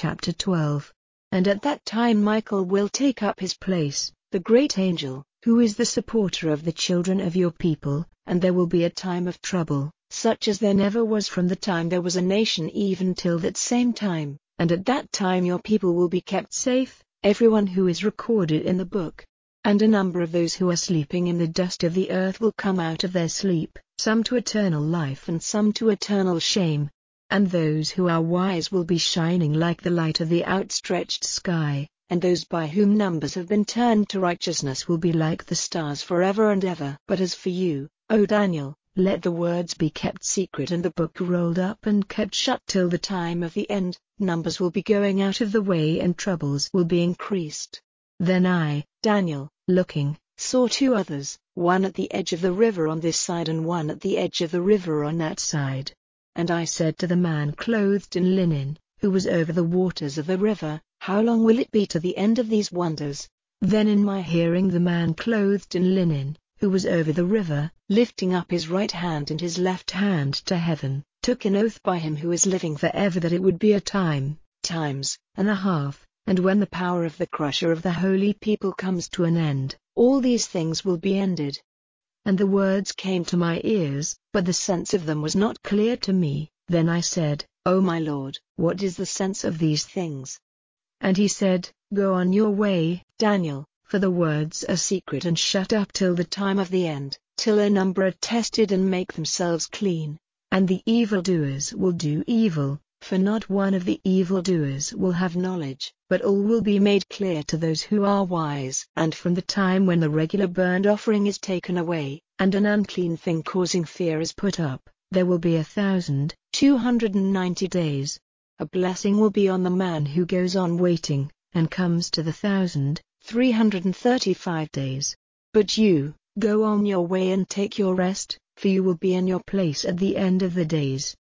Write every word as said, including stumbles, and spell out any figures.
chapter twelve. And at that time Michael will take up his place, the great angel, who is the supporter of the children of your people, and there will be a time of trouble, such as there never was from the time there was a nation even till that same time, and at that time your people will be kept safe, everyone who is recorded in the book. And a number of those who are sleeping in the dust of the earth will come out of their sleep, some to eternal life and some to eternal shame. And those who are wise will be shining like the light of the outstretched sky, and those by whom numbers have been turned to righteousness will be like the stars forever and ever. But as for you, O Daniel, let the words be kept secret and the book rolled up and kept shut till the time of the end. Numbers will be going out of the way and troubles will be increased. Then I, Daniel, looking, saw two others, one at the edge of the river on this side and one at the edge of the river on that side. And I said to the man clothed in linen, who was over the waters of the river, how long will it be to the end of these wonders? Then in my hearing the man clothed in linen, who was over the river, lifting up his right hand and his left hand to heaven, took an oath by him who is living forever that it would be a time, times, and a half, and when the power of the crusher of the holy people comes to an end, all these things will be ended. And the words came to my ears, but the sense of them was not clear to me. Then I said, O my Lord, what is the sense of these things? And he said, Go on your way, Daniel, for the words are secret and shut up till the time of the end, till a number are tested and make themselves clean. And the evildoers will do evil, for not one of the evildoers will have knowledge, but all will be made clear to those who are wise. And from the time when the regular burnt offering is taken away, and an unclean thing causing fear is put up, there will be a thousand, two hundred and ninety days. A blessing will be on the man who goes on waiting, and comes to the thousand, three hundred and thirty-five days. But you, go on your way and take your rest, for you will be in your place at the end of the days.